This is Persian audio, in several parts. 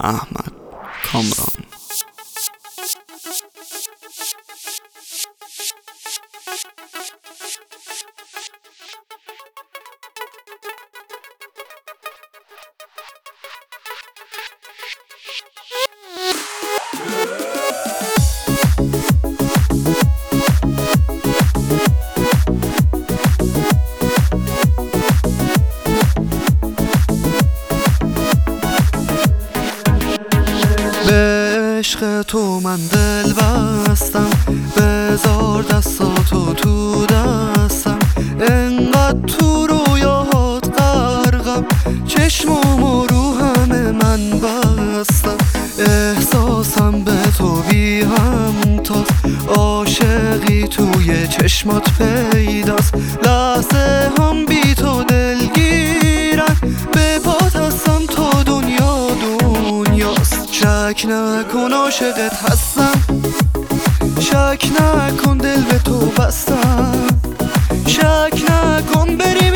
احمد کامران. به عشق تو من دل بستم، بذار دستاتو تو دستم. انقدر تو رویاهات غرقم، چشمامو رو همه من بستم. احساسم به تو بی همتاست، عاشقی توی چشمات پیداست. لحظه هم بی تو دلگیرن، به پات هستم تا دنیا دنیاست. شک نکن عاشقت هستم، شک نکن دل به تو بستم. شک نکن بری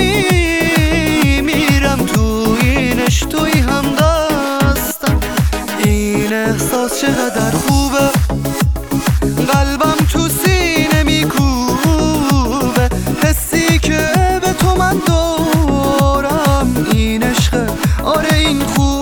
میرم تو این عشق، توی هم دستم. این احساس چقدر خوبه، قلبم تو سینه میکوبه. حسی که به تو من دارم، این عشقه، آره این خوبه.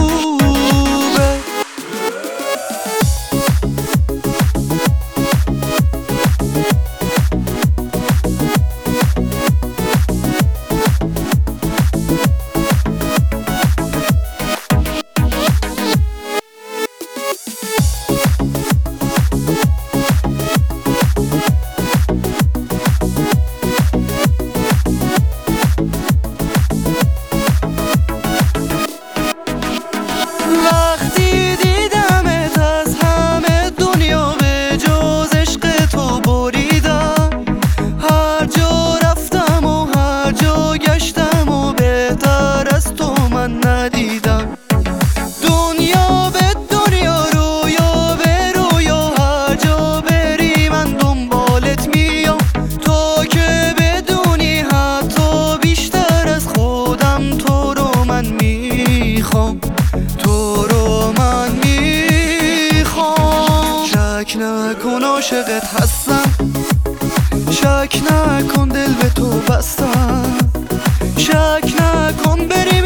وقتی دیدمت از همه دنیا به جز عشق تو بریدم. هر جا رفتم و هر جا گشتم و بهتر از تو من ندیدم. دنیا به دنیا، رویا به رویا، هر جا بری من دنبالت میام. تو که بدونی حتی بیشتر از خودم تو رو من میخوام، تو رو من میخوام. شک نکن عاشقت هستم، شک نکن دل به تو بستم. شک نکن بری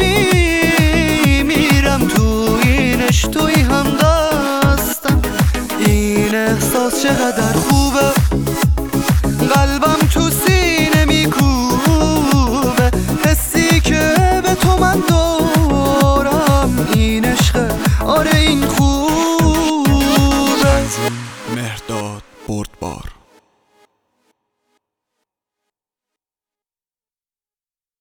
میرم تو این عشق، توی هم دستم. این احساس چقدر خوبه، قلبم تو سینه میکوبه. حسی که به تو من دارم، این عشقه، آره این خوبه. مهرداد بردبار.